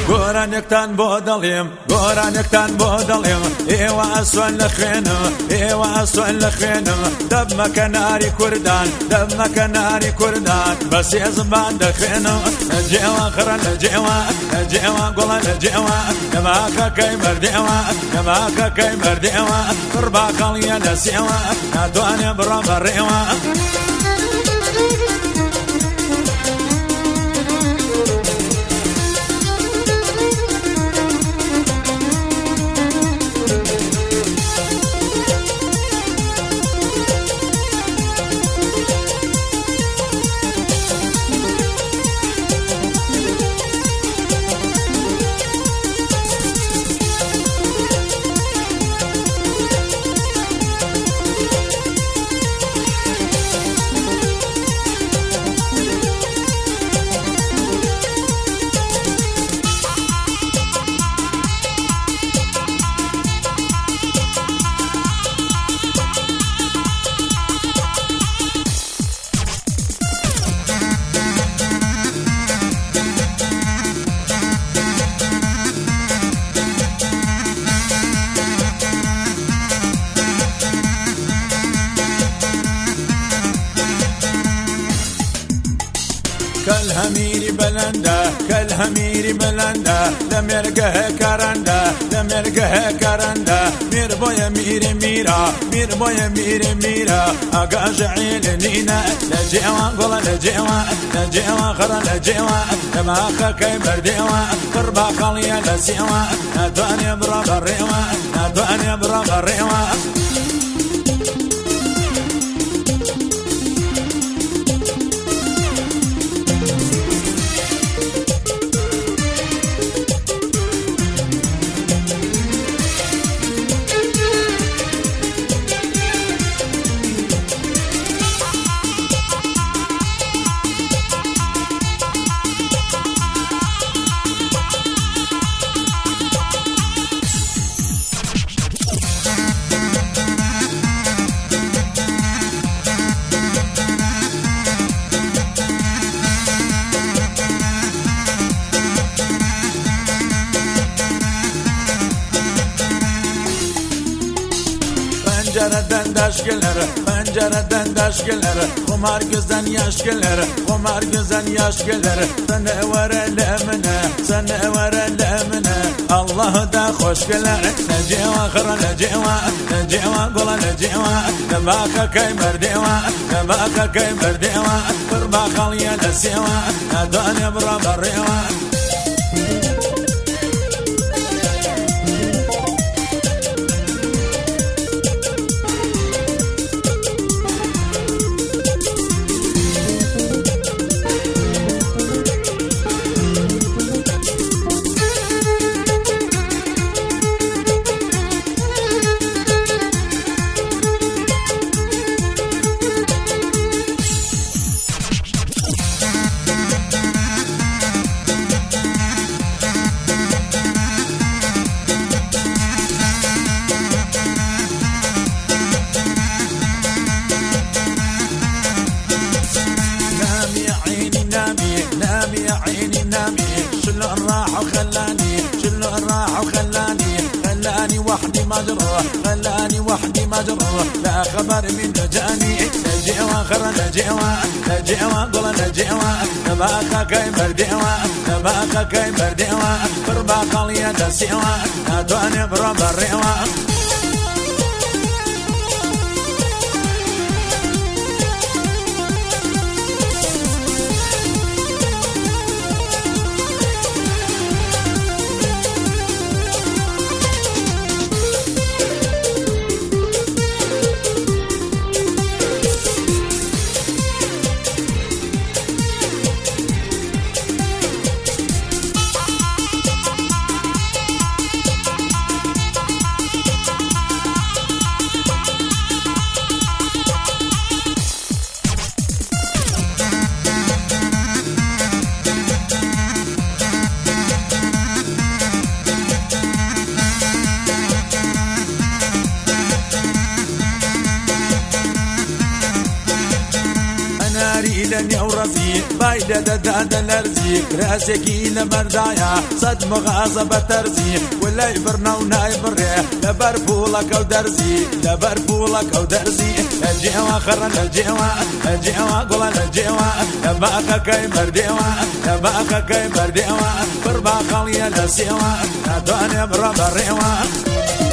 گۆرانێکتان بۆ دەڵێم گۆرانێکتان بۆ دەڵێم ئێوە ئەسوان لە خوێنم ئێوە ئەسوان لە خوێنم دەبمەکە ناری کوردان دەبمەکە ناری کوردان بە سێ زمان دەخوێنم لە جێوە خڕە لە جێوە لە جێوە گوڵە لە جێوە دەماکەکەی مەردێوە دەماکەکەی مەردێوە پڕ باقەڵیە لە سێوە ناتوانێ بڕە بەڕێوە كالهميري بلندا كالهميري بلندا دمرقه كارندا دمرقه كارندا مير بويا ميري ميرا مير بويا ميري ميرا اقاج عيل نينا لجيوا قولا لجيوا لجيوا خرا لجيوا دماغا كي برديوا قربا خاليا لسيوا نادواني برا بريوا نادواني برا بريوا Pencereden daşgeler, pencereden daşgeler, kumar gözden yaş gelir, kumar gözden yaş gelir. Sen everelemine, sen everelemine, Allah'ı da hoş gelir. Neceva khara neceva, neceva gola neceva, nebaka kay merdeva, nebaka kay merdeva, kurba khaliya nesiva, adane bra bareva. نامي يا عيني نامي شلو راح وخلاني شلو راح وخلاني خلاني وحدي مجروح خلاني وحدي مجروح لا خبر من جاني نجيوا خرا نجيوا نجيوا قول نجيوا نباكا كاي مرديوا نباكا كاي مرديوا قربا قليا دسيوا نادواني برا بريوا كناري لن يورزي بايدة دادا لرزي راسكي لمردايا صد مغاظة ترزي ولا يبرنا ونايبره لبرفولك ودرزي لبرفولك ودرزي الجيوة خرن الجيوة قولا الجيوة لباقا كي برديوة لباقا كي برديوة بربا خالية لسيوة ندوني برا بريوة